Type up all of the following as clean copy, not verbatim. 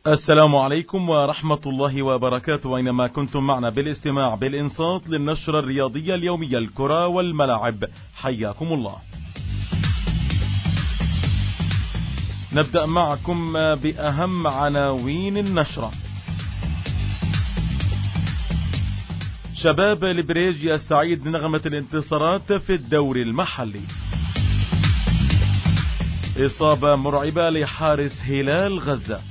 السلام عليكم ورحمة الله وبركاته، أينما كنتم معنا بالاستماع بالإنصات للنشرة الرياضية اليومية الكرة والملاعب، حياكم الله. نبدأ معكم بأهم عناوين النشرة. شباب البريج يستعيد نغمة الانتصارات في الدوري المحلي. إصابة مرعبة لحارس هلال غزة.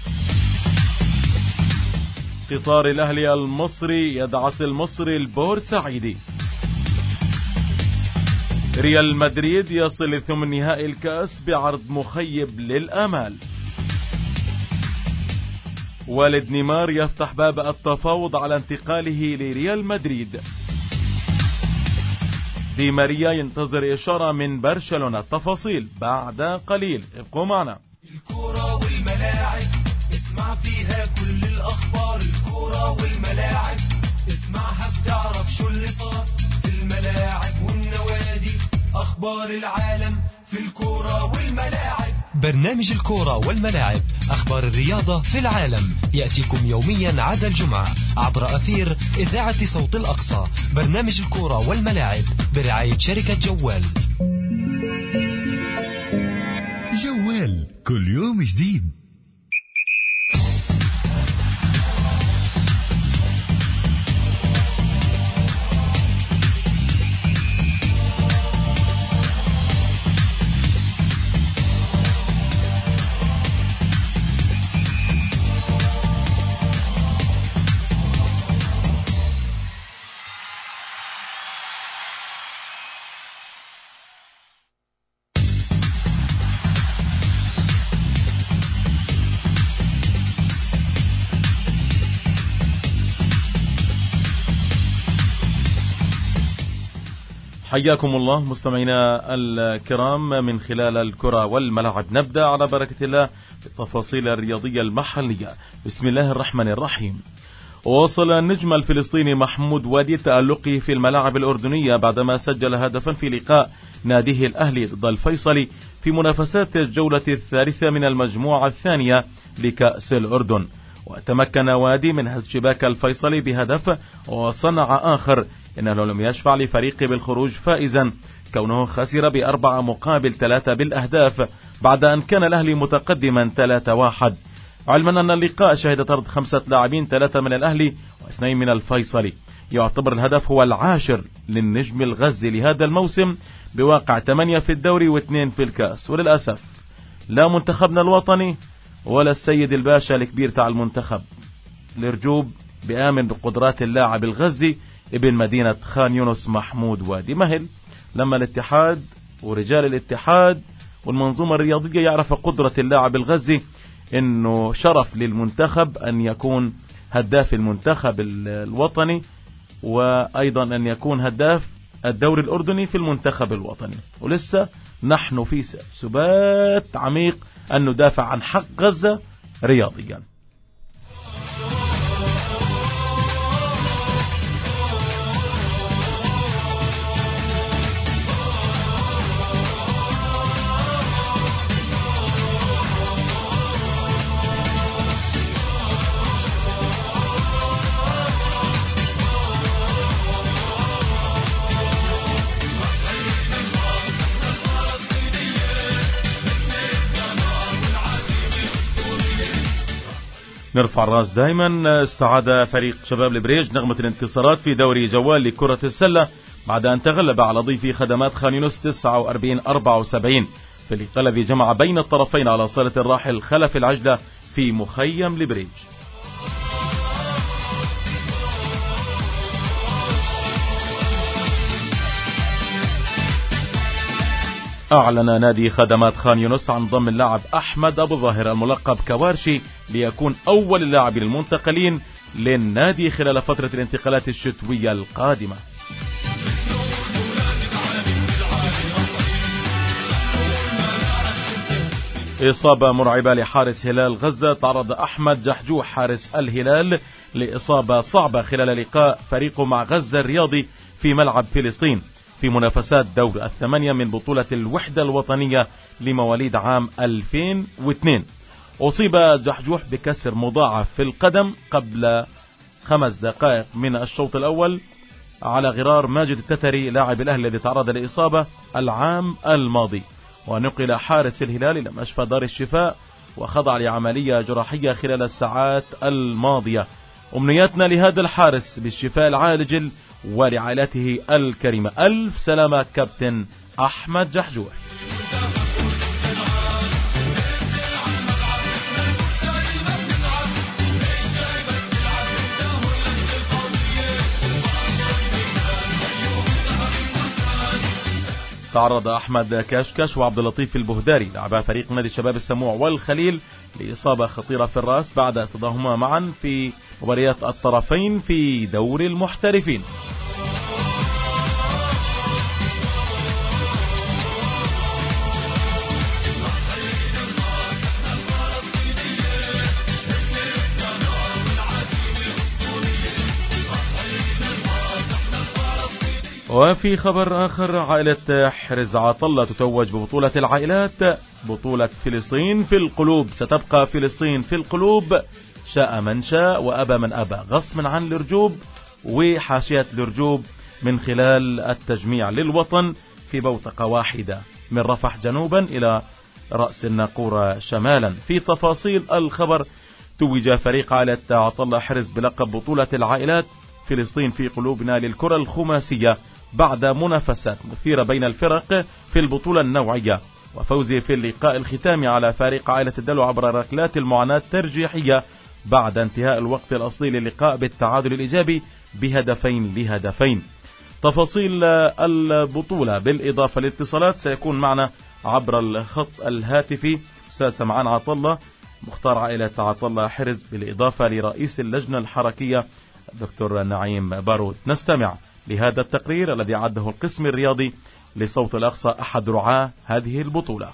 قطار الأهلي المصري يدعس المصري البورسعيدي. ريال مدريد يصل لثمن نهائي الكأس بعرض مخيب للآمال. والد نيمار يفتح باب التفاوض على انتقاله لريال مدريد. دي ماريا ينتظر إشارة من برشلونة. التفاصيل بعد قليل، ابقوا معنا. الكرة والملاعب اسمع فيها كل الأخبار. الكرة والملاعب اسمعها بتعرف شو اللي صار في الملاعب والنوادي. أخبار العالم في الكرة والملاعب. برنامج الكرة والملاعب، أخبار الرياضة في العالم، يأتيكم يوميا عدا الجمعة عبر أثير إذاعة صوت الأقصى. برنامج الكرة والملاعب برعاية شركة جوال. جوال كل يوم جديد. حياكم الله مستمعينا الكرام من خلال الكرة والملاعب. نبدأ على بركة الله بالتفاصيل الرياضية المحلية. بسم الله الرحمن الرحيم. وصل النجم الفلسطيني محمود وادي تألقه في الملاعب الأردنية بعدما سجل هدفا في لقاء ناديه الأهلي ضد الفيصلي في منافسات الجولة الثالثة من المجموعة الثانية لكأس الأردن. وتمكن وادي من هز شباك الفيصلي بهدف وصنع آخر، إنه لم يشفع لفريقه بالخروج فائزا كونه خسر ب4-3 بالأهداف بعد أن كان الأهلي متقدما 3-1، علما أن اللقاء شهد طرد 5 لاعبين، 3 من الأهلي و2 من الفيصلي. يعتبر الهدف هو العاشر للنجم الغزي لهذا الموسم بواقع 8 في الدوري و2 في الكأس. وللأسف لا منتخبنا الوطني ولا السيد الباشا الكبير تاع المنتخب الارجوب بآمن بقدرات اللاعب الغزي ابن مدينة خان يونس محمود وادي. مهل لما الاتحاد ورجال الاتحاد والمنظومة الرياضية يعرف قدرة اللاعب الغزي، انه شرف للمنتخب ان يكون هداف المنتخب الوطني، وايضا ان يكون هداف الدوري الاردني في المنتخب الوطني. ولسه نحن في سبات عميق ان ندافع عن حق غزة رياضيا. نرفع الراس دائما. استعاد فريق شباب البريج نغمة الانتصارات في دوري جوال لكرة السلة بعد أن تغلب على ضيفي خدمات خان يونس 49-74 في اللقاء الذي جمع بين الطرفين على صالة الراحل خلف العجلة في مخيم البريج. أعلن نادي خدمات خان يونس عن ضم اللاعب أحمد أبو ظاهر الملقب كوارشي ليكون أول اللاعبين المنتقلين للنادي خلال فترة الانتقالات الشتوية القادمة. إصابة مرعبة لحارس هلال غزة. تعرض أحمد جحجوح حارس الهلال لإصابة صعبة خلال لقاء فريقه مع غزة الرياضي في ملعب فلسطين في منافسات دور 8 من بطولة الوحدة الوطنية لمواليد عام 2002. أصيب جحجوح بكسر مضاعف في القدم قبل 5 دقائق من الشوط الأول على غرار ماجد التتري لاعب الأهلي الذي تعرض لإصابة العام الماضي، ونقل حارس الهلال إلى مشفى دار الشفاء وخضع لعملية جراحية خلال الساعات الماضية. أمنياتنا لهذا الحارس بالشفاء العاجل ولعائلته الكريمة. ألف سلامة كابتن أحمد جحجوح. تعرض أحمد كاشكاش وعبد اللطيف البهداري لاعبا فريق نادي شباب السموع والخليل لإصابة خطيرة في الرأس بعد اصطدامهما معا في مباريات الطرفين في دوري المحترفين. وفي خبر آخر، عائلة حرز عطلة تتوج ببطولة العائلات بطولة فلسطين في القلوب. ستبقى فلسطين في القلوب شاء من شاء وأبى من أبى، غصما عن الرجوب وحاشية الرجوب من خلال التجميع للوطن في بوتقة واحدة من رفح جنوبا إلى رأس الناقورة شمالا. في تفاصيل الخبر، توج فريق عائلة عطلة حرز بلقب بطولة العائلات فلسطين في قلوبنا للكرة الخماسية بعد منافسات مثيرة بين الفرق في البطولة النوعية، وفوزه في اللقاء الختامي على فريق عائلة الدلو عبر ركلات المعاناة الترجيحية بعد انتهاء الوقت الأصلي للقاء بالتعادل الإيجابي بهدفين لهدفين. تفاصيل البطولة بالإضافة للاتصالات سيكون معنا عبر الخط الهاتفي أستاذ سمعان عطلة مختار عائلة عطلة حرز، بالإضافة لرئيس اللجنة الحركية دكتور نعيم بارود. نستمع لهذا التقرير الذي عده القسم الرياضي لصوت الأقصى أحد رعاة هذه البطولة.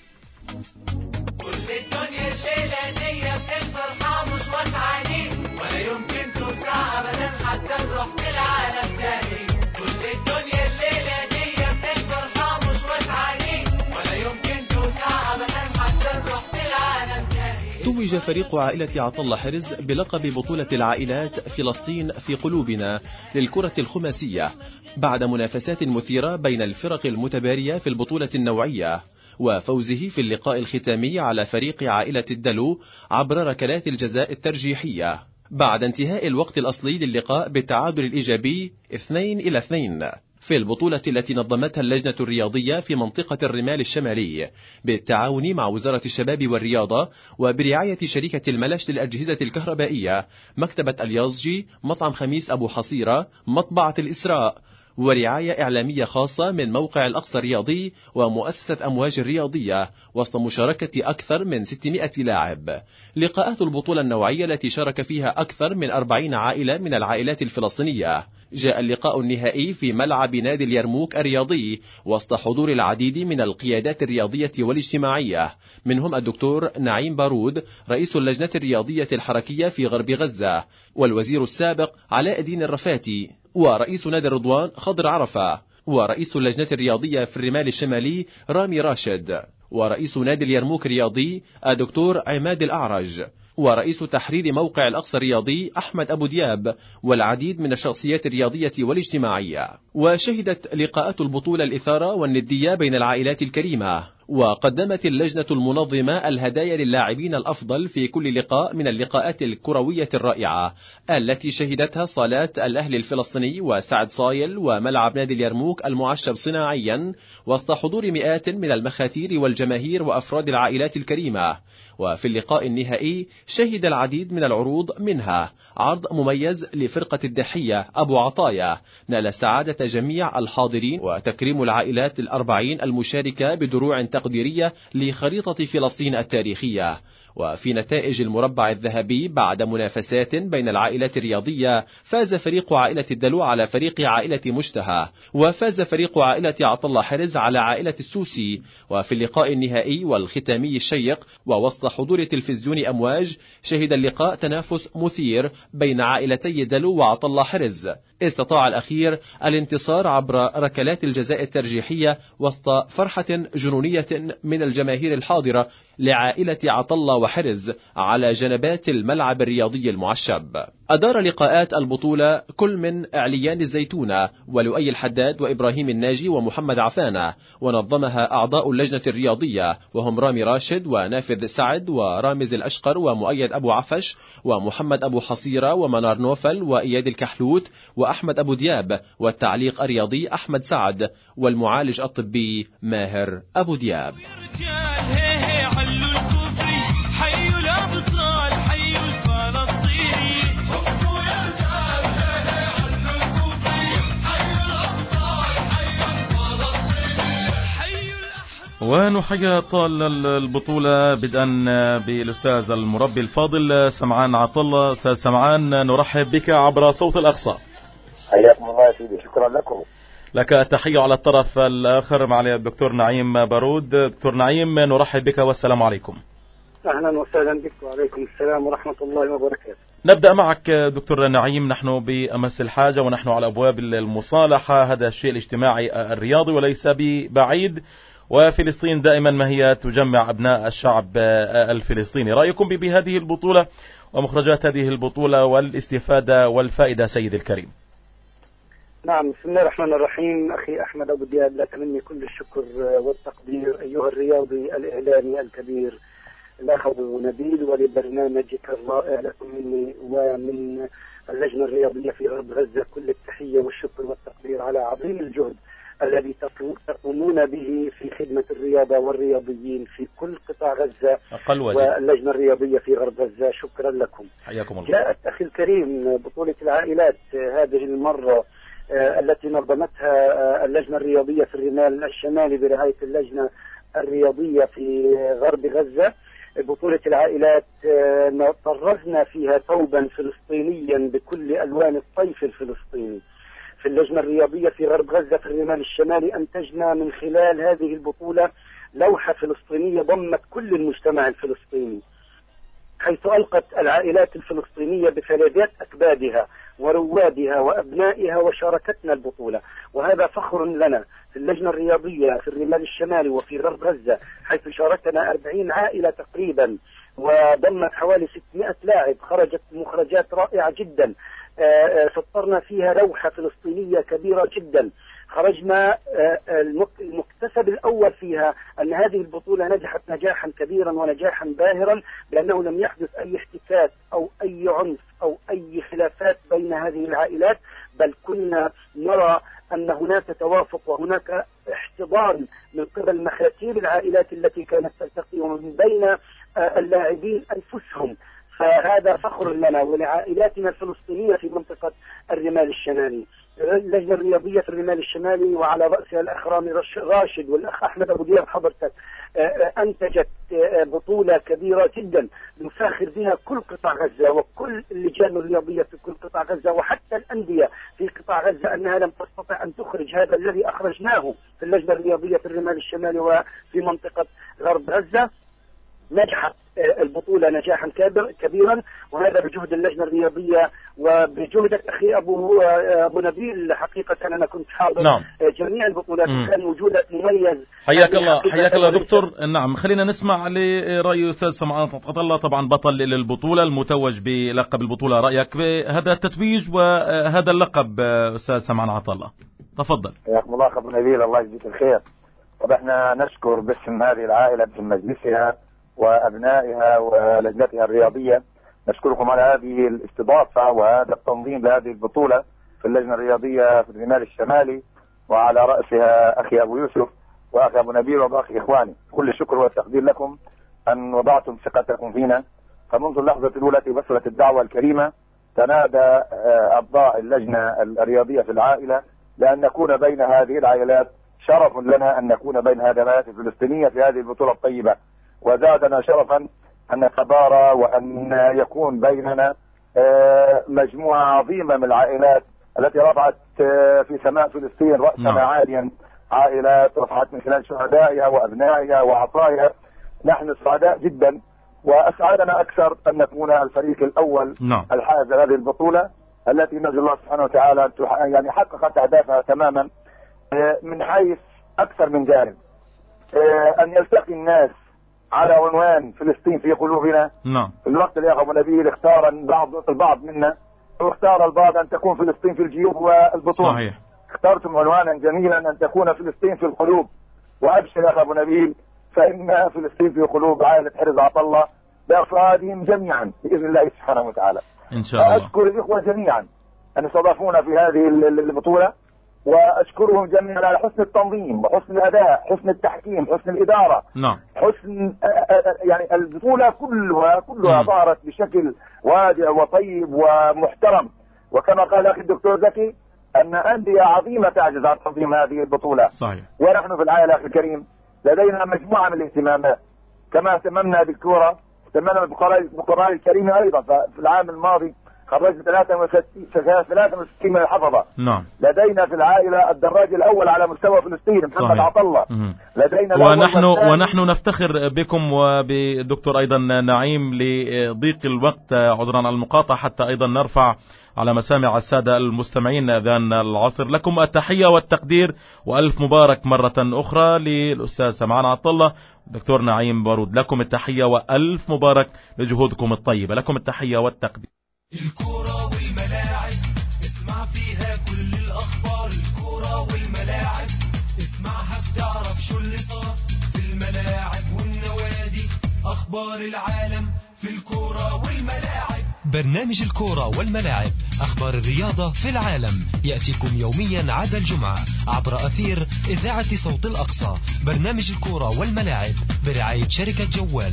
كل الدنيا الليلة دي بفرحة مش واسعاني، ولا يمكن توسع أبدا حتى نروح للعالم تاني. كل الدنيا الليلة دي بفرحة مش واسعاني، ولا يمكن توسع أبدا حتى نروح للعالم تاني. توج فريق عائلة عطلة حرز بلقب بطولة العائلات فلسطين في قلوبنا للكرة الخماسية بعد منافسات مثيرة بين الفرق المتبارية في البطولة النوعية، وفوزه في اللقاء الختامي على فريق عائلة الدلو عبر ركلات الجزاء الترجيحية بعد انتهاء الوقت الأصلي للقاء بالتعادل الإيجابي 2-2 في البطولة التي نظمتها اللجنة الرياضية في منطقة الرمال الشمالي بالتعاون مع وزارة الشباب والرياضة وبرعاية شركة الملش للأجهزة الكهربائية، مكتبة اليازجي، مطعم خميس أبو حصيرة، مطبعة الإسراء، ورعاية إعلامية خاصة من موقع الأقصى الرياضي ومؤسسة أمواج الرياضية وسط مشاركة أكثر من 600 لاعب. لقاءات البطولة النوعية التي شارك فيها أكثر من 40 عائلة من العائلات الفلسطينية. جاء اللقاء النهائي في ملعب نادي اليرموك الرياضي وسط حضور العديد من القيادات الرياضية والاجتماعية، منهم الدكتور نعيم بارود رئيس اللجنة الرياضية الحركية في غرب غزة، والوزير السابق علاء الدين الرفاتي، ورئيس نادي الرضوان خضر عرفة، ورئيس اللجنة الرياضية في الرمال الشمالي رامي راشد، ورئيس نادي اليرموك الرياضي الدكتور عماد الأعرج، ورئيس تحرير موقع الأقصى الرياضي أحمد أبو دياب، والعديد من الشخصيات الرياضية والاجتماعية. وشهدت لقاءات البطولة الإثارة والندية بين العائلات الكريمة، وقدمت اللجنة المنظمة الهدايا للاعبين الأفضل في كل لقاء من اللقاءات الكروية الرائعة التي شهدتها صالات الأهلي الفلسطيني وسعد صايل وملعب نادي اليرموك المعشب صناعيا وسط حضور مئات من المخاتير والجماهير وأفراد العائلات الكريمة. وفي اللقاء النهائي شهد العديد من العروض، منها عرض مميز لفرقة الدحية أبو عطايا نال سعادة جميع الحاضرين، وتكريم العائلات 40 المشاركة بدروع تقديرية لخريطة فلسطين التاريخية. وفي نتائج المربع الذهبي بعد منافسات بين العائلات الرياضية فاز فريق عائلة الدلو على فريق عائلة مشتهى، وفاز فريق عائلة عطلة حرز على عائلة السوسي. وفي اللقاء النهائي والختامي الشيق ووسط حضور تلفزيون أمواج شهد اللقاء تنافس مثير بين عائلتي دلو وعطلة حرز، استطاع الأخير الانتصار عبر ركلات الجزاء الترجيحية وسط فرحة جنونية من الجماهير الحاضرة لعائلة عطلة وحرز على جنبات الملعب الرياضي المعشب. أدار لقاءات البطولة كل من عليان الزيتونة ولؤي الحداد وإبراهيم الناجي ومحمد عفانة، ونظمها أعضاء اللجنة الرياضية وهم رامي راشد ونافذ سعد ورامز الأشقر ومؤيد أبو عفش ومحمد أبو حصيرة ومنار نوفل وإياد الكحلوت وأحمد أبو دياب، والتعليق الرياضي أحمد سعد، والمعالج الطبي ماهر أبو دياب. ونحيي أبطال البطولة بدءا بالأستاذ المربي الفاضل سمعان عطلة. أستاذ سمعان، نرحب بك عبر صوت الأقصى. حياكم الله يا سيدي، شكرا لكم. لك التحية على الطرف الآخر معالي الدكتور نعيم بارود. دكتور نعيم، نرحب بك والسلام عليكم. أهلا وسهلا بك وعليكم السلام ورحمة الله وبركاته. نبدأ معك دكتور نعيم. نحن بأمس الحاجة ونحن على أبواب المصالحة، هذا الشيء الاجتماعي الرياضي وليس ببعيد، وفلسطين دائما ما هي تجمع أبناء الشعب الفلسطيني. رأيكم بهذه البطولة ومخرجات هذه البطولة والاستفادة والفائدة سيد الكريم؟ نعم، بسم الله الرحمن الرحيم. أخي أحمد أبو دياب، لك مني كل الشكر والتقدير أيها الرياضي الإعلامي الكبير الأخ أبو نبيل، ولبرنامجك الرائع لكم مني ومن اللجنة الرياضية في غرب غزة كل التحية والشكر والتقدير على عظيم الجهد الذي تقومون به في خدمة الرياضة والرياضيين في كل قطاع غزة واللجنة الرياضية في غرب غزة. شكرا لكم. حياكم الله. جاءت أخي الكريم بطولة العائلات هذه المرة التي نظمتها اللجنة الرياضية في الرمال الشمالي برعاية اللجنة الرياضية في غرب غزة. بطولة العائلات طرزنا فيها ثوبا فلسطينيا بكل ألوان الطيف الفلسطيني. في اللجنة الرياضية في غرب غزة في الرمال الشمالي أنتجنا من خلال هذه البطولة لوحة فلسطينية ضمت كل المجتمع الفلسطيني، حيث ألقت العائلات الفلسطينية بفلذات أكبادها وروادها وأبنائها وشاركتنا البطولة، وهذا فخر لنا في اللجنة الرياضية في الرمال الشمالي وفي غرب غزة، حيث شاركنا 40 عائلة تقريبا وضمت حوالي 600 لاعب. خرجت مخرجات رائعة جدا، سطرنا فيها لوحة فلسطينية كبيرة جدا. خرجنا المكتسب الأول فيها أن هذه البطولة نجحت نجاحا كبيرا ونجاحا باهرا، لأنه لم يحدث أي احتكاك أو أي عنف أو أي خلافات بين هذه العائلات، بل كنا نرى أن هناك توافق وهناك احتضان من قبل مخاتيم العائلات التي كانت تلتقي ومن بين اللاعبين أنفسهم. فهذا فخر لنا ولعائلاتنا الفلسطينية في منطقة الرمال الشمالي. اللجنة الرياضية في الرمال الشمالي وعلى رأسها الأخ رامي راشد والأخ أحمد أبو دياب حضرتك أنتجت بطولة كبيرة جدا نفاخر بها كل قطاع غزة وكل اللجان الرياضية في كل قطاع غزة وحتى الأندية في قطاع غزة أنها لم تستطع أن تخرج هذا الذي أخرجناه في اللجنة الرياضية في الرمال الشمالي وفي منطقة غرب غزة. نجحت البطولة نجاحا كبيرا، وهذا بجهد اللجنة الرياضية وبجهدك أخي أبو نبيل. حقيقة أنا كنت حاضر نعم. جميع البطولات وكان وجودك مميز. حياك الله. حياك الله دكتور. نعم، خلينا نسمع لرأي أستاذ سمعان عطلة، طبعا بطل للبطولة المتوج بلقب البطولة. رأيك بهذا التتويج وهذا اللقب أستاذ سمعان عطلة؟ تفضل. حياكم الله أبو نبيل، الله يجزيك الخير. طبعا احنا نشكر باسم هذه العائلة باسم مجلسها وأبنائها ولجنتها الرياضية، نشكركم على هذه الاستضافة وهذا التنظيم لهذه البطولة في اللجنة الرياضية في الرمال الشمالي، وعلى رأسها أخي أبو يوسف وأخي أبو نبيل وباقي إخواني. كل الشكر والتقدير لكم أن وضعتم ثقتكم فينا. فمنذ اللحظة الأولى التي وصلت الدعوة الكريمة تنادى أعضاء اللجنة الرياضية في العائلة لأن نكون بين هذه العائلات. شرف لنا أن نكون بين هذه العائلات الفلسطينية في هذه البطولة الطيبة، وزادنا شرفا أن نتبارى وأن يكون بيننا مجموعة عظيمة من العائلات التي رفعت في سماء فلسطين رأسنا عاليا، عائلات رفعت من خلال شهدائها وأبنائها وعطائها. نحن سعداء جدا، وأسعدنا أكثر أن نكون الفريق الأول الحائز هذه البطولة، التي نرجو الله سبحانه وتعالى يعني حققت أهدافها تماما من حيث أكثر من جانب. أن يلتقي الناس على عنوان فلسطين في قلوبنا. نعم. في الوقت اللي أبو نبيل اختار البعض منا، واختار البعض أن تكون فلسطين في الجيوب والبطون. صحيح. اخترتم عنوانا جميلا أن تكون فلسطين في القلوب، وأبشر يا أبو نبيل فإن فلسطين في قلوب عائلة حرز عطلة بأفرادهم جميعا بإذن الله سبحانه وتعالى. إن شاء الله. أشكر الإخوة جميعا أن استضافونا في هذه البطولة، وأشكرهم جميعا على حسن التنظيم وحسن الأداء، حسن التحكيم، حسن الإدارة. نعم. حسن يعني البطولة كلها ظهرت بشكل وادع وطيب ومحترم، وكما قال أخي الدكتور زكي أن أندية عظيمة تعجز عن تنظيم هذه البطولة. صحيح. ونحن في العائلة أخي الكريم لدينا مجموعة من الاهتمامات، كما اهتممنا بالكورة اهتممنا بالقراء الكريمة أيضا. ففي العام الماضي خرجت 63 من الحفظة. نعم. لدينا في العائلة الدراج الأول على مستوى فلسطين محمد عطلة. لدينا ونحن نفتخر بكم وبدكتور أيضا نعيم لضيق الوقت عذرا على المقاطعة حتى أيضا نرفع على مسامع السادة المستمعين أذان العصر. لكم التحية والتقدير وألف مبارك مرة أخرى للأستاذ سمعان عطلة دكتور نعيم بارود. لكم التحية وألف مبارك لجهودكم الطيبة. لكم التحية والتقدير. الكرة والملاعب اسمع فيها كل الأخبار. الكرة والملاعب اسمعها بتعرف شو اللي صار في الملاعب والنوادي. أخبار العالم في الكرة والملاعب. برنامج الكرة والملاعب، أخبار الرياضة في العالم، يأتيكم يوميا عدا الجمعة عبر أثير إذاعة صوت الأقصى. برنامج الكرة والملاعب برعاية شركة جوال.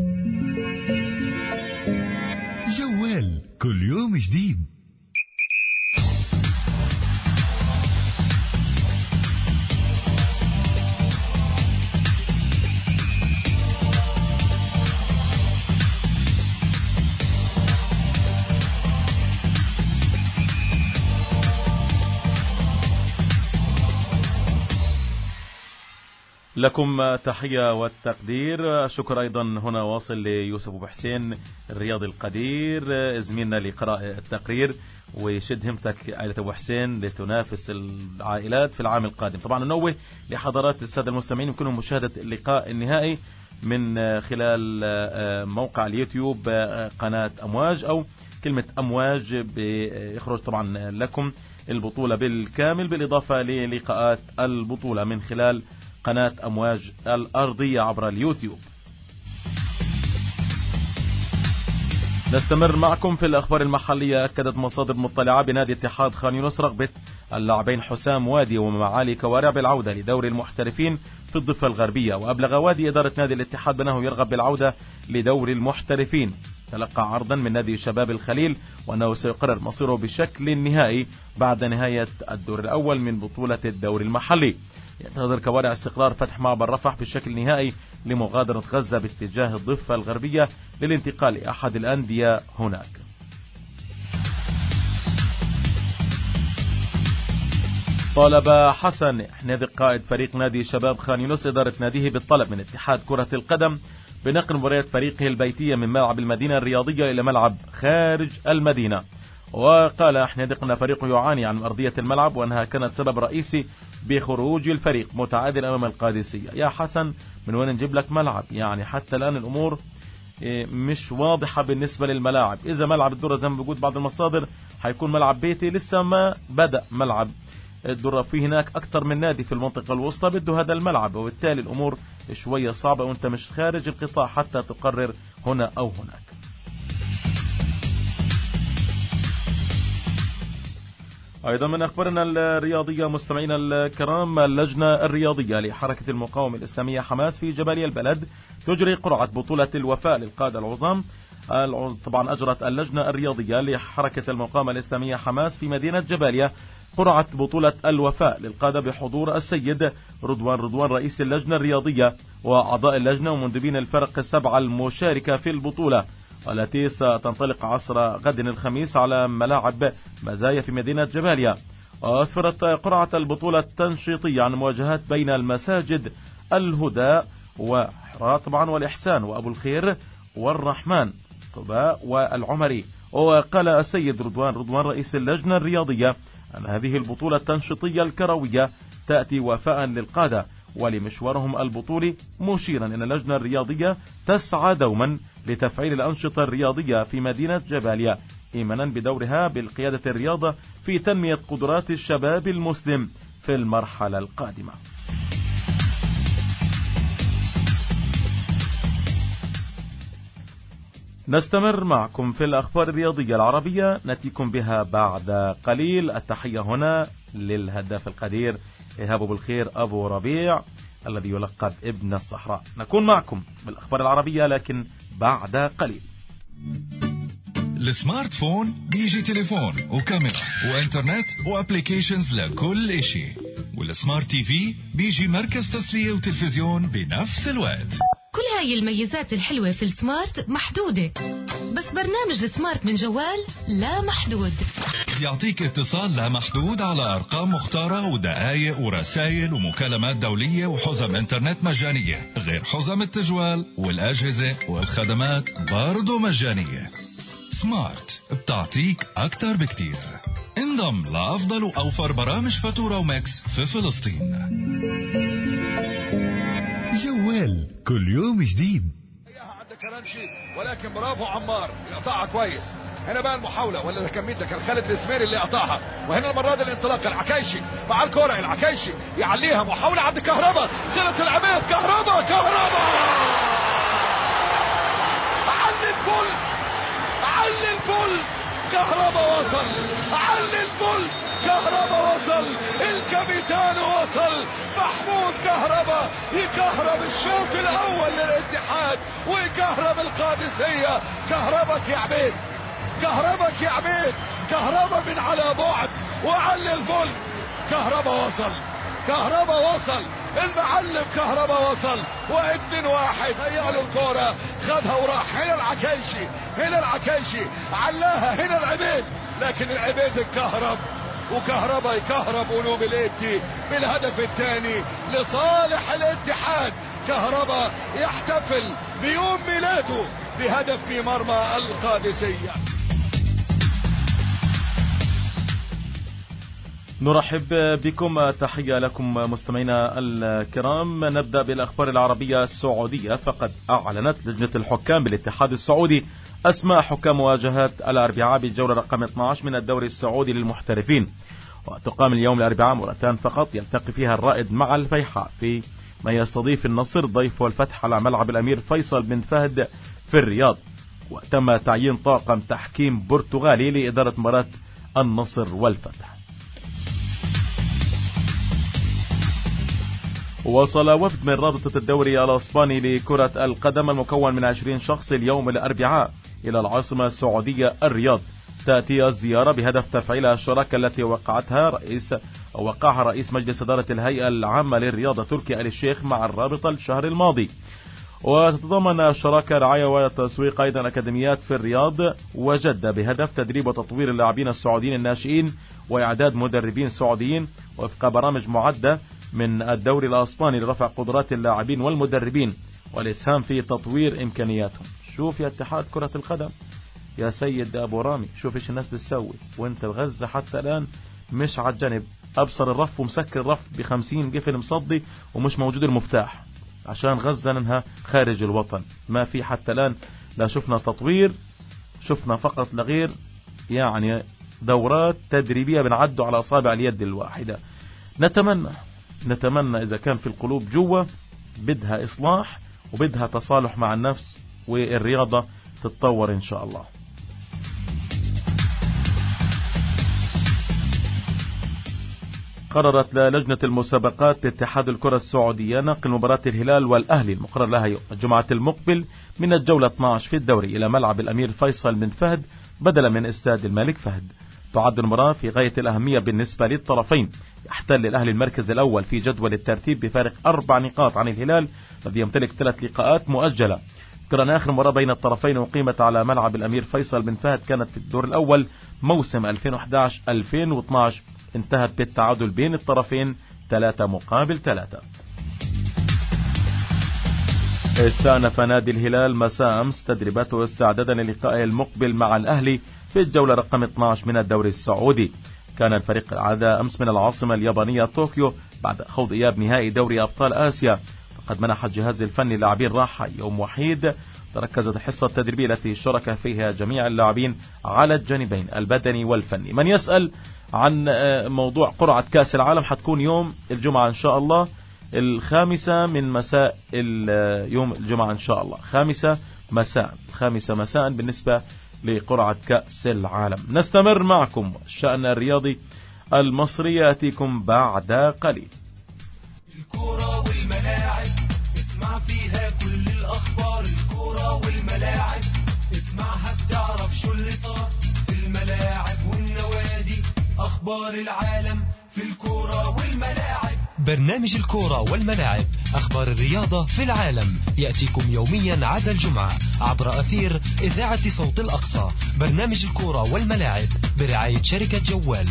جوال كل يوم جديد. لكم تحية والتقدير. شكر أيضا هنا واصل ليوسف أبو حسين الرياضي القدير زميلنا لقراءة التقرير. ويشد همتك عائلة أبو حسين لتنافس العائلات في العام القادم. طبعا ننوه لحضرات السادة المستمعين يمكنهم مشاهدة اللقاء النهائي من خلال موقع اليوتيوب قناة أمواج أو كلمة أمواج بيخرج طبعا لكم البطولة بالكامل بالإضافة للقاءات البطولة من خلال قناة أمواج الأرضية عبر اليوتيوب. نستمر معكم في الأخبار المحلية. أكدت مصادر مطلعة بنادي اتحاد خان يونس رغبة اللاعبين حسام وادي ومعالي كوارع بالعودة لدوري المحترفين في الضفة الغربية. وأبلغ وادي إدارة نادي الاتحاد بأنه يرغب بالعودة لدوري المحترفين. تلقى عرضا من نادي شباب الخليل وأنه سيقرر مصيره بشكل نهائي بعد نهاية الدور الأول من بطولة الدوري المحلي. ينتظر كوارع استقرار فتح معبر رفح بشكل نهائي لمغادرة غزة باتجاه الضفة الغربية للانتقال لأحد الأندية هناك. طالب حسن حنيدق قائد فريق نادي شباب خان يونس إدارة ناديه بالطلب من اتحاد كرة القدم بنقل مباريات فريقه البيتية من ملعب المدينة الرياضية إلى ملعب خارج المدينة. وقال حنيدق أن فريقه يعاني عن أرضية الملعب وأنها كانت سبب رئيسي بخروج الفريق متعادل أمام القادسية. يا حسن من وين نجيب لك ملعب؟ يعني حتى الآن الأمور مش واضحة بالنسبة للملاعب. إذا ملعب الدرة زي ما بيقول بعض المصادر حيكون ملعب بيتي، لسه ما بدأ ملعب الدرة. في هناك أكثر من نادي في المنطقة الوسطى بده هذا الملعب، وبالتالي الأمور شوية صعبة وأنت مش خارج القطاع حتى تقرر هنا أو هناك. أيضا من أخبارنا الرياضية مستمعينا الكرام، اللجنة الرياضية لحركة المقاومة الإسلامية حماس في جباليا البلد تجري قرعة بطولة الوفاء للقادة العظام. طبعا أجرت اللجنة الرياضية لحركة المقاومة الإسلامية حماس في مدينة جباليا قرعة بطولة الوفاء للقادة بحضور السيد رضوان رئيس اللجنة الرياضية وأعضاء اللجنة ومندوبين الفرق السبعة المشاركة في البطولة، والتي ستنطلق عصر غد الخميس على ملاعب مزايا في مدينة جباليا. وأسفرت قرعة البطولة التنشيطية عن مواجهات بين المساجد الهدى وحراء طبعا والإحسان وأبو الخير والرحمن طباء والعمري. وقال السيد رضوان رئيس اللجنة الرياضية أن هذه البطولة التنشيطية الكروية تأتي وفاء للقادة ولمشوارهم البطولي، مشيرا أن اللجنة الرياضية تسعى دوما لتفعيل الأنشطة الرياضية في مدينة جباليا، إيمانا بدورها بالقيادة الرياضة في تنمية قدرات الشباب المسلم في المرحلة القادمة. نستمر معكم في الأخبار الرياضية العربية نأتيكم بها بعد قليل. التحية هنا للهداف القدير إيهاب أبو الخير أبو ربيع الذي يلقب ابن الصحراء. نكون معكم بالأخبار العربية لكن بعد قليل. السمارت فون بيجي تليفون وكاميرا وانترنت وابليكيشنز لكل اشي، والسمارت تي في بيجي مركز تسلية وتلفزيون بنفس الوقت. كل هاي الميزات الحلوة في السمارت محدودة، بس برنامج السمارت من جوال لا محدود. يعطيك اتصال لا محدود على أرقام مختارة ودقائق ورسائل ومكالمات دولية وحزم انترنت مجانية، غير حزم التجوال والأجهزة والخدمات برضو مجانية. سمارت بتعطيك أكتر بكتير. انضم لأفضل وأوفر برامج فاتورة وماكس في فلسطين. جوال كل يوم جديد. عندك كرنشي ولكن برافو عمار يقطعها كويس. هنا بقى المحاولة ولا ده كان مين؟ ده كان خالد الاسميري اللي قطعها. وهنا المرة دي الانطلاق العكايشي مع الكرة، العكايشي يعليها، محاولة عند كهربا، غلط العماد، كهربا علي الفل، علي الفل، كهربا وصل، علي الفل، كهربا وصل، الكابيتان وصل، محمود كهربا يكهرب الشوط الاول للاتحاد ويكهرب القادسية. كهربك يا عبيد، كهربك يا عبيد، كهربا من على بعد وعلي الفل. كهربا وصل، كهربا وصل، المعلم كهربا وصل، و2-1 هيا له الكرة، خدها وراح. هنا العكايشي، هنا العكايشي علاها، هنا العبيد، لكن العبيد الكهرب وكهربا يكهرب قلوب الاتي بالهدف الثاني لصالح الاتحاد. كهربا يحتفل بيوم ميلاده بهدف في مرمى القادسية. نرحب بكم، تحية لكم مستمعينا الكرام. نبدأ بالأخبار العربية السعودية. فقد أعلنت لجنة الحكام بالاتحاد السعودي أسماء حكام مواجهات الأربعاء بالجولة رقم 12 من الدوري السعودي للمحترفين، وتقام اليوم الأربعاء مرتان فقط يلتقي فيها الرائد مع الفيحاء، في ما يستضيف النصر ضيف والفتح على ملعب الأمير فيصل بن فهد في الرياض. وتم تعيين طاقم تحكيم برتغالي لإدارة مباراة النصر والفتح. وصل وفد من رابطة الدوري الأسباني لكرة القدم المكون من 20 شخص اليوم الأربعاء إلى العاصمة السعودية الرياض. تأتي الزيارة بهدف تفعيل الشراكة التي وقعها رئيس مجلس إدارة الهيئة العامة للرياضة تركي آل الشيخ مع الرابطة الشهر الماضي. وتتضمن الشراكة رعاية وتسويق أيضا أكاديميات في الرياض وجدة بهدف تدريب وتطوير اللاعبين السعوديين الناشئين وإعداد مدربين سعوديين وفق برامج معدة من الدوري الأسباني لرفع قدرات اللاعبين والمدربين والإسهام في تطوير إمكانياتهم. شوف يا اتحاد كرة القدم يا سيد أبو رامي، شوف إيش الناس بتسوي، وانت بغزة حتى الآن مش على الجانب، أبصر الرف ومسكر الرف ب50 قفل مصدي ومش موجود المفتاح عشان غزة انها خارج الوطن. ما في حتى الآن، لا شفنا تطوير، شفنا فقط لغير يعني دورات تدريبية بنعدوا على أصابع اليد الواحدة. نتمنى إذا كان في القلوب جوا بدها إصلاح وبدها تصالح مع النفس والرياضة تتطور إن شاء الله. قررت لجنة المسابقات اتحاد الكرة السعودية نقل مباراة الهلال والأهلي المقرر لها يوم الجمعة المقبل من الجولة 12 في الدوري إلى ملعب الأمير فيصل بن فهد بدلا من استاد الملك فهد. تعد المباراة في غاية الأهمية بالنسبة للطرفين. يحتل الأهلي المركز الأول في جدول الترتيب بفارق 4 نقاط عن الهلال الذي يمتلك 3 لقاءات مؤجلة. كان آخر مباراة بين الطرفين وقيمت على ملعب الأمير فيصل بن فهد كانت في الدور الأول موسم 2011-2012 انتهت بالتعادل بين الطرفين 3-3. استأنف نادي الهلال مساء أمس تدريباته استعدادا للقائه المقبل مع الأهلي في الجولة رقم 12 من الدوري السعودي. كان الفريق العاد أمس من العاصمة اليابانية طوكيو بعد خوض إياب نهائي دوري أبطال آسيا، فقد منح الجهاز الفني اللاعبين راحة يوم وحيد تركزت الحصة التدريبية التي شارك فيها جميع اللاعبين على الجانبين البدني والفني. من يسأل عن موضوع قرعة كأس العالم حتكون يوم الجمعة إن شاء الله 5 من مساء يوم الجمعة إن شاء الله 5 مساء بالنسبة لقرعة كأس العالم. نستمر معكم الشأن الرياضي المصري يأتيكم بعد قليل. الكورة والملاعب اسمع فيها كل الأخبار، الكورة والملاعب اسمعها بتعرف شو اللي صار في الملاعب والنوادي، أخبار العالم في الكورة والملاعب. برنامج الكورة والملاعب، أخبار الرياضة في العالم، يأتيكم يوميا عدا الجمعة عبر أثير إذاعة صوت الأقصى. برنامج الكورة والملاعب برعاية شركة جوال.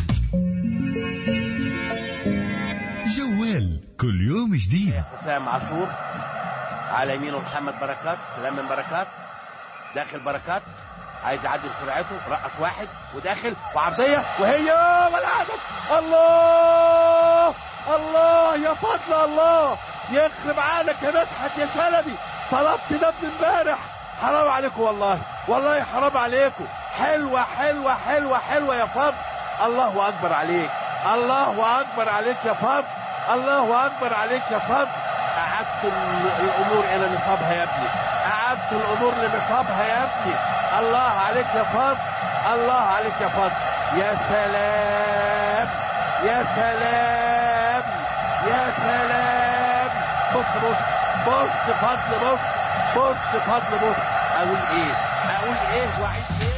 جوال كل يوم جديد. حسام عاشور على يمينه محمد بركات، سلام من بركات، داخل بركات عايز يعدي بسرعته، رقص واحد وداخل وعرضية وهي والهدف. الله الله يا فضل الله، يخرب عقلك يا مدحت يا شلبي، طلبت ده من امبارح، حرام عليكم والله، والله حرام عليكم، حلوة حلوة حلوة حلوة يا فضل، الله أكبر عليك، الله أكبر عليك يا فضل، الله أكبر عليك يا فضل. أعدت الأمور إلى نصابها يا ابني، أعدت الأمور لنصابها يا ابني، الله عليك يا فضل، الله عليك يا فضل. يا سلام يا سلام يا سلام. بص بص بص فضل، بص بص فضل، بص. أقول إيه وأعيد إيه.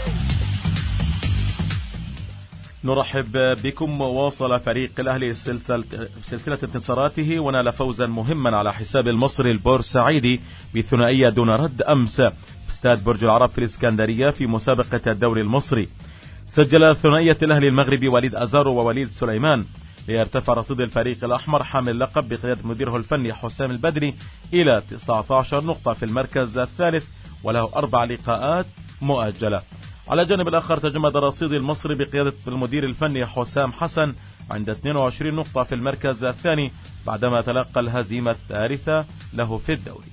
نرحب بكم. واصل فريق الأهلي سلسلة انتصاراته ونال فوزا مهما على حساب المصري البورسعيدي بثنائية دون رد أمس في استاد برج العرب في الإسكندرية في مسابقة الدوري المصري. سجل ثنائية الأهلي المغربي وليد أزارو ووليد سليمان ليرتفع رصيد الفريق الأحمر حامل اللقب بقيادة مديره الفني حسام البدري إلى 19 نقطة في المركز الثالث وله 4 لقاءات مؤجلة. على الجانب الآخر تجمد رصيد المصري بقيادة المدير الفني حسام حسن عند 22 نقطة في المركز الثاني بعدما تلقى الهزيمة الثالثة له في الدوري.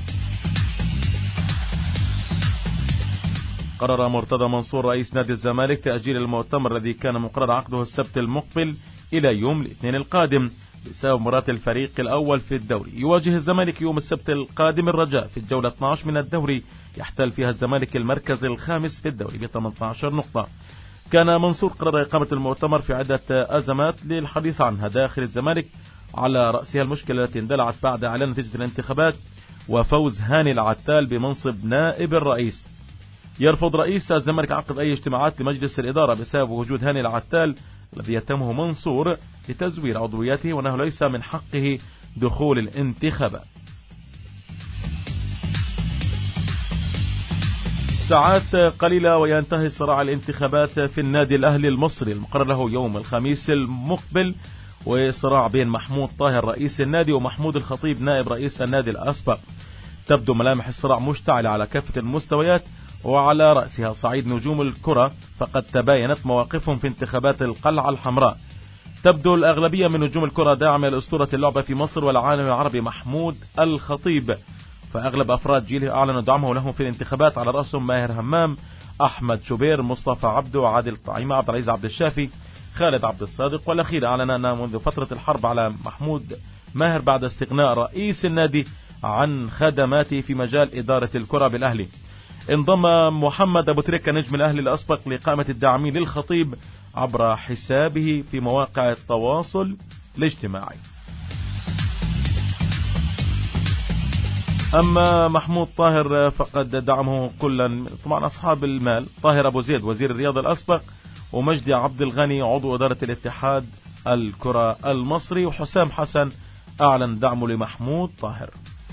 قرر مرتضى منصور رئيس نادي الزمالك تأجيل المؤتمر الذي كان مقرر عقده السبت المقبل إلى يوم الاثنين القادم بسبب مباراة الفريق الأول في الدوري. يواجه الزمالك يوم السبت القادم الرجاء في الجولة 12 من الدوري، يحتل فيها الزمالك المركز الخامس في الدوري ب 18 نقطة. كان منصور قرر إقامة المؤتمر في عدة أزمات للحديث عنها داخل الزمالك، على رأسها المشكلة التي اندلعت بعد إعلان نتيجة الانتخابات وفوز هاني العتال بمنصب نائب الرئيس. يرفض رئيس الزمالك عقد أي اجتماعات لمجلس الإدارة بسبب وجود هاني العتال الذي يتهمه منصور لتزوير عضويته وأنه ليس من حقه دخول الانتخابات. ساعات قليلة وينتهي صراع الانتخابات في النادي الأهلي المصري المقرر له يوم الخميس المقبل، وصراع بين محمود طاهر رئيس النادي ومحمود الخطيب نائب رئيس النادي الأسبق. تبدو ملامح الصراع مشتعلة على كافة المستويات وعلى رأسها صعيد نجوم الكرة، فقد تباينت مواقفهم في انتخابات القلعة الحمراء. تبدو الأغلبية من نجوم الكرة داعمة لأسطورة اللعبة في مصر والعالم العربي محمود الخطيب، فأغلب أفراد جيله أعلنوا دعمه له في الانتخابات، على رأسهم ماهر همام، أحمد شوبير، مصطفى عبده، عادل طعيمة، عبد العزيز عبد الشافي، خالد عبد الصادق. والأخير أعلن أن منذ فترة الحرب على محمود ماهر بعد استغناء رئيس النادي عن خدماته في مجال إدارة الكرة بالأهلي. انضم محمد أبو تريكة نجم الأهلي الأسبق لقائمة الداعمين للخطيب عبر حسابه في مواقع التواصل الاجتماعي. أما محمود طاهر فقد دعمه كلا طبعا أصحاب المال، طاهر أبو زيد وزير الرياضة الأسبق، ومجدي عبد الغني عضو إدارة الاتحاد الكرة المصري، وحسام حسن أعلن دعمه لمحمود طاهر.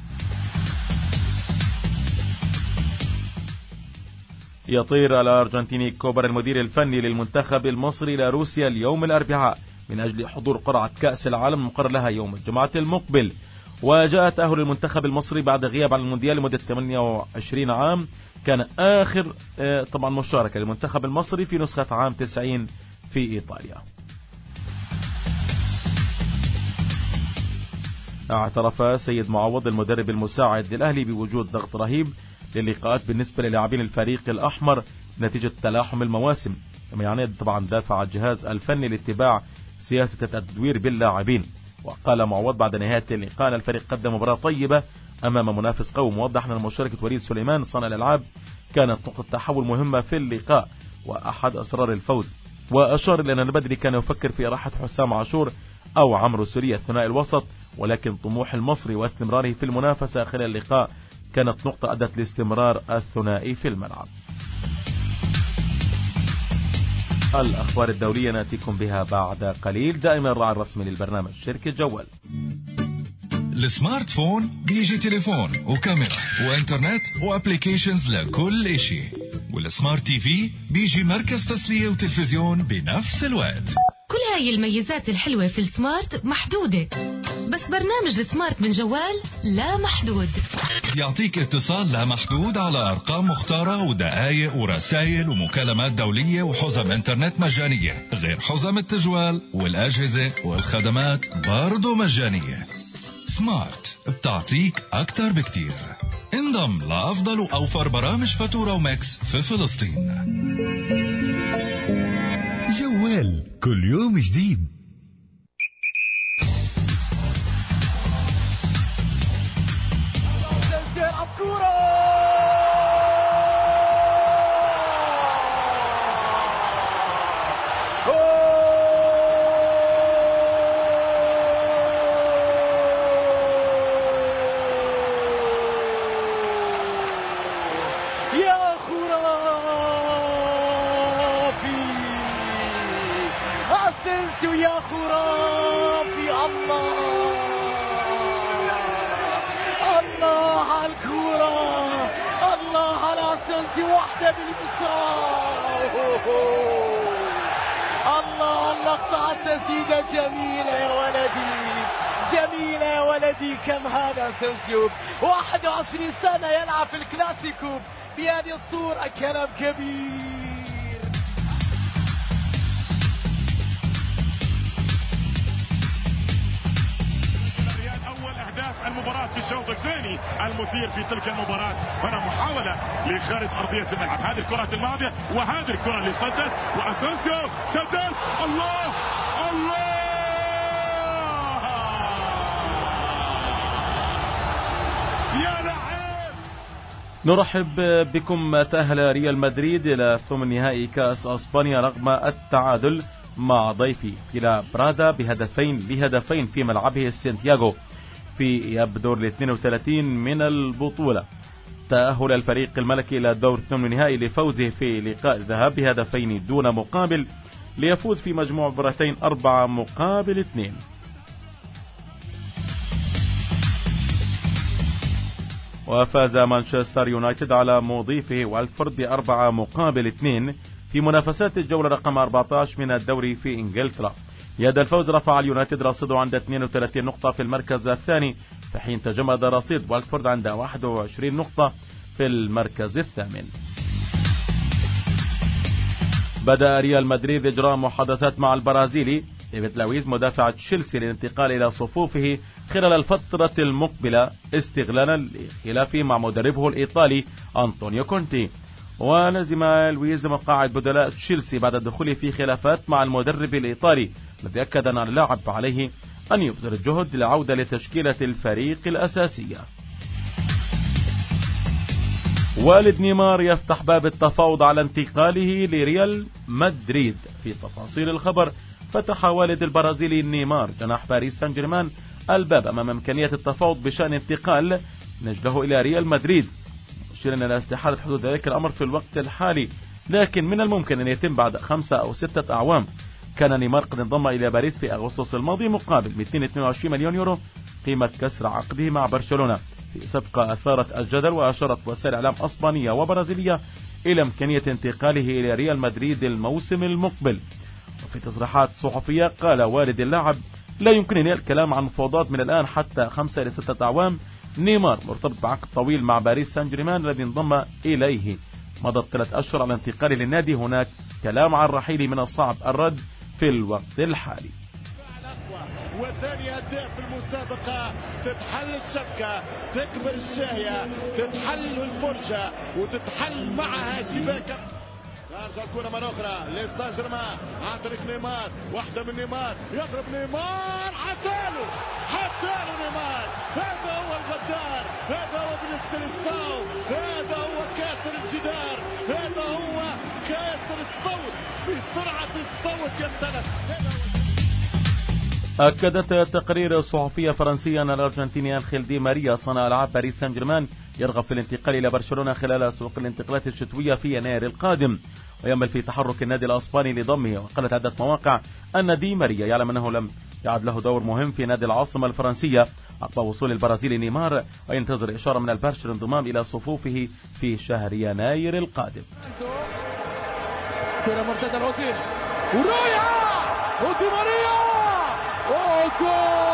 يطير الأرجنتيني كوبر المدير الفني للمنتخب المصري إلى روسيا اليوم الأربعاء من أجل حضور قرعة كأس العالم المقرر لها يوم الجمعة المقبل. وجاء تأهل المنتخب المصري بعد غياب عن المونديال لمدة 28 عام. كان آخر طبعا مشاركة للمنتخب المصري في نسخة عام 90 في إيطاليا. اعترف سيد معوض المدرب المساعد للأهلي بوجود ضغط رهيب للقاءات بالنسبة للاعبين الفريق الأحمر نتيجة تلاحم المواسم، كما يعني طبعا دافع الجهاز الفني لاتباع سياسة التدوير باللاعبين. وقال معوض بعد نهاية اللقاء الفريق قدم مباراة طيبة أمام منافس قوي، موضح أن مشاركة وليد سليمان صانع الألعاب كانت نقطة تحول مهمة في اللقاء وأحد أسرار الفوز. وأشار إلى أن البدري كان يفكر في إراحة حسام عاشور أو عمرو سورية ثنائي الوسط، ولكن طموح المصري واستمراره في المنافسة خلال اللقاء كانت نقطة أدت لاستمرار الثنائي في الملعب. الأخبار الدولية نأتيكم بها بعد قليل. دائما الراعي الرسمي للبرنامج شركة جوال. السمارت فون بيجي تليفون وكاميرا وانترنت وابليكيشنز لكل اشي، والسمارت تي في بيجي مركز تسلية وتلفزيون بنفس الوقت. كل هاي الميزات الحلوة في السمارت محدودة، بس برنامج السمارت من جوال لا محدود. يعطيك اتصال لا محدود على أرقام مختارة ودقائق ورسائل ومكالمات دولية وحزم انترنت مجانية، غير حزم التجوال والأجهزة والخدمات برضو مجانية. سمارت بتعطيك أكتر بكتير. انضم لأفضل وأوفر برامج فاتورة وماكس في فلسطين. جوال كل يوم جديد. يا خرافي. الله على الكورة، الله على اسينسيو، واحدة باليسار. الله اللقطة التسديدة جميلة يا ولدي، جميلة يا ولدي. كم هذا اسينسيو 21 سنة يلعب في الكلاسيكو بهذه الصورة، كلام كبير. المباراة في الشوط الثاني المثير في تلك المباراة، هنا محاولة لخارج أرضية الملعب. هذه الكرة الماضية وهذه الكرة اللي صدت، وأسانسيو سدد. الله الله يا لعيب. نرحب بكم. تأهل ريال مدريد إلى ثمن نهائي كأس أسبانيا رغم التعادل مع ضيفي فيلا برادا بهدفين في ملعبه سانتياغو في إياب دور 32 من البطولة. تأهل الفريق الملكي إلى دور ثمن نهائي لفوزه في لقاء الذهاب بهدفين دون مقابل، ليفوز في مجموع مباراتين 4-2. وفاز مانشستر يونايتد على مضيفه والفورد ب4-2 في منافسات الجولة رقم 14 من الدوري في إنجلترا. يد الفوز رفع اليونايتد رصيده عند 32 نقطة في المركز الثاني، في حين تجمد رصيد والفورد عند 21 نقطة في المركز الثامن. بدأ ريال مدريد إجراء محادثات مع البرازيلي ديفيد لاويز مدافع تشيلسي للانتقال إلى صفوفه خلال الفترة المقبلة، استغلالا لخلافه مع مدربه الإيطالي أنطونيو كونتي. ولزم لويز مقاعد بدلاء تشيلسي بعد الدخول في خلافات مع المدرب الإيطالي، الذي أكد أن اللاعب عليه أن يبذل الجهد للعودة لتشكيلة الفريق الأساسية. والد نيمار يفتح باب التفاوض على انتقاله لريال مدريد. في تفاصيل الخبر، فتح والد البرازيلي نيمار جناح باريس سان جيرمان الباب أمام إمكانية التفاوض بشأن انتقال نجله إلى ريال مدريد، مشيرا إلى استحالة حدوث ذلك الأمر في الوقت الحالي، لكن من الممكن أن يتم بعد 5 أو 6 أعوام. كان نيمار قد انضم إلى باريس في أغسطس الماضي مقابل 222 مليون يورو قيمة كسر عقده مع برشلونة، في صفقة أثارت الجدل، وأشارت وسائل إعلام أسبانية وبرازيلية إلى إمكانية انتقاله إلى ريال مدريد الموسم المقبل. وفي تصريحات صحفية قال والد اللاعب لا يمكنني الكلام عن مفاوضات من الآن حتى 5 إلى 6 أعوام. نيمار مرتبط بعقد طويل مع باريس سان جيرمان الذي انضم إليه. مضت 3 أشهر على انتقاله للنادي. هناك كلام عن رحيله من الصعب الرد في الوقت الحالي. وثاني هداف المسابقة، تتحل الشبكة، تكبر الشاهية، تتحل الفرجة وتتحل معها شباك. ترجع الكرة مرة أخرى لسان جيرمان عن طريق نيمار، واحدة من نيمار، يضرب نيمار، حتى له نيمار. هذا هو الغدار، هذا هو بنستلساو، هذا هو كاسر الجدار، هذا هو كاسر الصوت بسرعة الصوت يختلف. أكدت تقرير صحفية فرنسية أن الأرجنتيني أنخيل دي ماريا صانع ألعاب باريس سان جيرمان يرغب في الانتقال إلى برشلونة خلال سوق الانتقالات الشتوية في يناير القادم، ويأمل في تحرك النادي الأسباني لضمه. وقالت عدة مواقع أن دي ماريا يعلم أنه لم يعد له دور مهم في نادي العاصمة الفرنسية عقب وصول البرازيلي نيمار، وينتظر إشارة من البرش للانضمام إلى صفوفه في شهر يناير القادم. كرة مرتدة الأوزيل ورايا ودي ماريا وجول.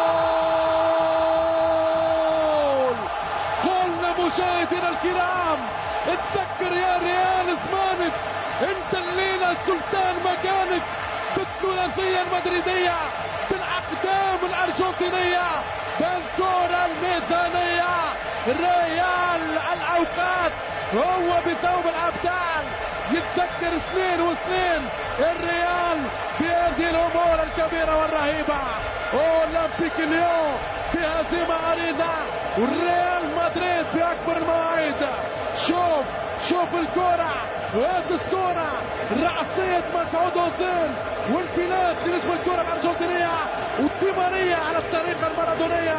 قلنا مشاهدينا الكرام، اتذكر يا ريال زمانك، انت الليلة سلطان مكانك بالثلاثية المدريدية بالاقدام الارجنتينية بالكرة الميزانية. ريال الاوقات هو بثوب الابطال، يتذكر سنين وسنين الريال بهذه الامور الكبيرة والرهيبة. اولمبيك ليون بهزيمة عريضة والريال مدريد باكبر المواعيد. شوف الكرة وهذه الصورة، رأسية مسعود أوزيل والفلات لنجم الكرة الأرجنتينية ودي ماريا على الطريقة المارادونية.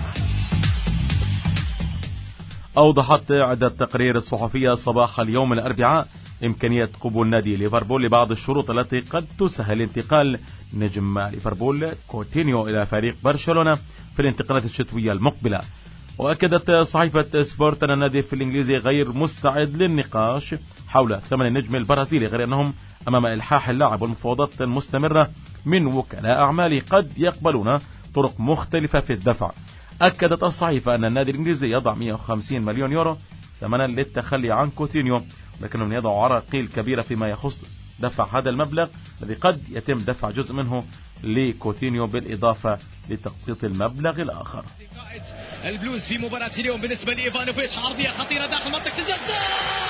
أوضحت عدة تقارير الصحفية صباح اليوم الأربعاء إمكانية قبول نادي ليفربول لبعض الشروط التي قد تسهل انتقال نجم ليفربول كوتينيو إلى فريق برشلونة في الانتقالات الشتوية المقبلة. وأكدت صحيفة سبورت أن النادي في الإنجليزي غير مستعد للنقاش حول ثمن النجم البرازيلي، غير أنهم أمام إلحاح اللاعب والمفاوضات المستمرة من وكلاء أعماله قد يقبلون طرق مختلفة في الدفع. أكدت الصحيفة أن النادي الإنجليزي يضع 150 مليون يورو ثمنا للتخلي عن كوتينيو، لكنهم يضعوا عراقيل كبيرة فيما يخص دفع هذا المبلغ الذي قد يتم دفع جزء منه لكوتينيو بالإضافة لتقسيط المبلغ الآخر. البلوز في مباراة اليوم بالنسبة لإيفانوفيتش، عرضية خطيرة داخل منطقة الجزاء،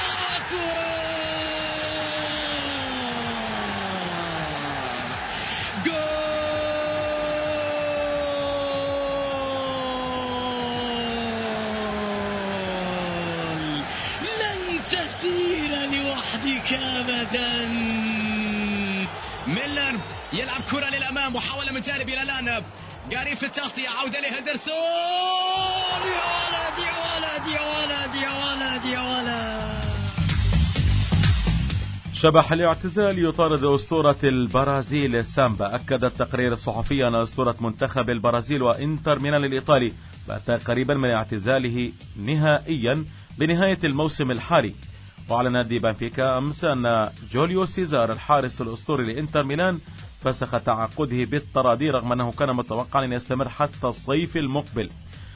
لوحدك أبدا. ميلر يلعب كرة للأمام، محاولة من جانب إلى الآن، قريب في التغطية، عودة لهندرسون، يا ولد يا ولد يا ولد يا ولد يا ولد. شبح الاعتزال يطارد أسطورة البرازيل سامبا. أكدت تقرير الصحفي أن أسطورة منتخب البرازيل وإنتر ميلان الإيطالي بات قريبا من اعتزاله نهائيا بنهاية الموسم الحالي. وعلى نادي بنفيكا أمس أن جوليو سيزار الحارس الأسطوري لإنتر ميلان فسخ تعاقده بالتراضي رغم أنه كان متوقعا أن يستمر حتى الصيف المقبل.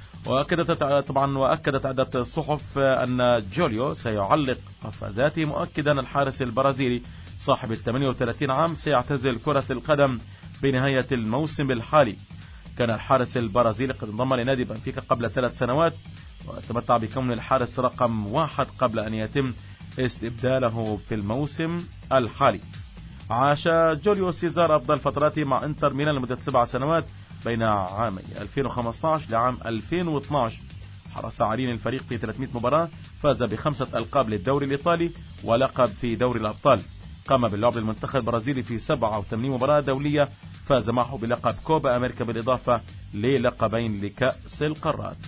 وأكدت عدة الصحف أن جوليو سيعلق قفازاته، مؤكدا الحارس البرازيلي صاحب 38 عام سيعتزل كرة القدم بنهاية الموسم الحالي. كان الحارس البرازيلي قد انضم لنادي بنفيكا قبل 3 سنوات وتمتع بكون الحارس رقم 1 قبل أن يتم استبداله في الموسم الحالي. عاش جوليو سيزار أفضل فتراته مع انتر ميلان لمدة 7 سنوات بين عامي 2015 لعام 2012. حرص عرين الفريق في 300 مباراة، فاز ب5 ألقاب للدوري الإيطالي ولقب في دوري الأبطال. قام باللعب للمنتخب البرازيلي في 87 مباراة دولية، فاز معه بلقب كوبا أمريكا بالإضافة للقبين لكأس القارات.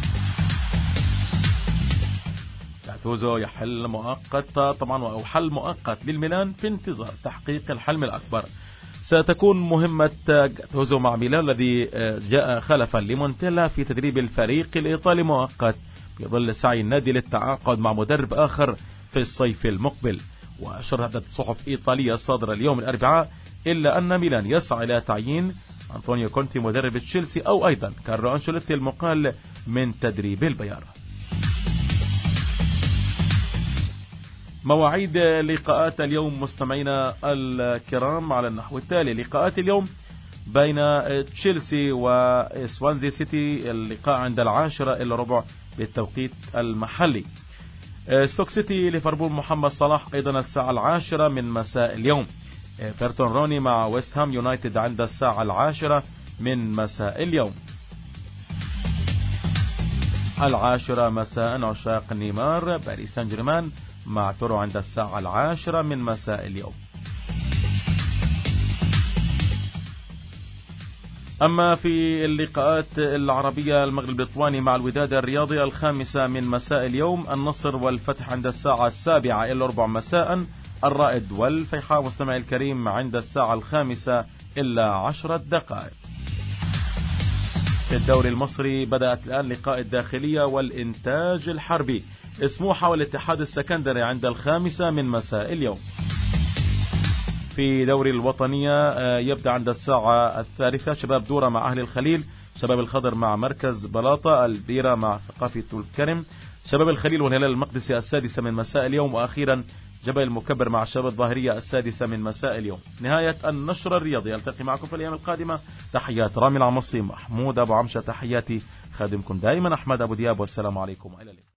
جاتوزو يحل مؤقت أو حل مؤقت للميلان في انتظار تحقيق الحلم الأكبر. ستكون مهمة جاتوزو مع ميلان الذي جاء خلفا لمونتيلا في تدريب الفريق الإيطالي مؤقت، بظل سعي النادي للتعاقد مع مدرب آخر في الصيف المقبل. وشرحت صحف إيطالية الصادرة اليوم الأربعاء إلا أن ميلان يسعى إلى تعيين أنطونيو كونتي مدرب تشيلسي أو أيضا كارلو أنشيلوتي المقال من تدريب البايرن. مواعيد لقاءات اليوم مستمعينا الكرام على النحو التالي: لقاءات اليوم بين تشيلسي وسوانزي سيتي، اللقاء عند 10:15 بالتوقيت المحلي. ستوك سيتي ليفربول محمد صلاح أيضا الساعة 10 من مساء اليوم. ايفرتون روني مع ويست هام يونايتد عند الساعة 10 من مساء اليوم. 10 مساء عشاق نيمار باريس سان جيرمان مع تورو عند الساعة 10 من مساء اليوم. أما في اللقاءات العربية، المغرب الإطواني مع الوداد الرياضي 5 من مساء اليوم. النصر والفتح عند الساعة 7:15 مساء. الرائد والفيحاء مستمع الكريم عند الساعة 5:10. في الدوري المصري بدأت الآن لقاء الداخلية والإنتاج الحربي. سموحة والاتحاد السكندري عند 5 من مساء اليوم. في دوري الوطنية يبدأ عند الساعة 3 شباب دورة مع أهل الخليل، شباب الخضر مع مركز بلاطة، البيرة مع ثقافة الكرم، شباب الخليل والهلال المقدسي 6 من مساء اليوم، وأخيرا جبل المكبر مع شباب الظاهرية 6 من مساء اليوم. نهاية النشرة الرياضية، ألتقي معكم في الأيام القادمة. تحيات رامي العمصي، محمود أبو عمشة، تحياتي خادمكم دائما أحمد أبو دياب، والسلام عليكم وإلى اللقاء.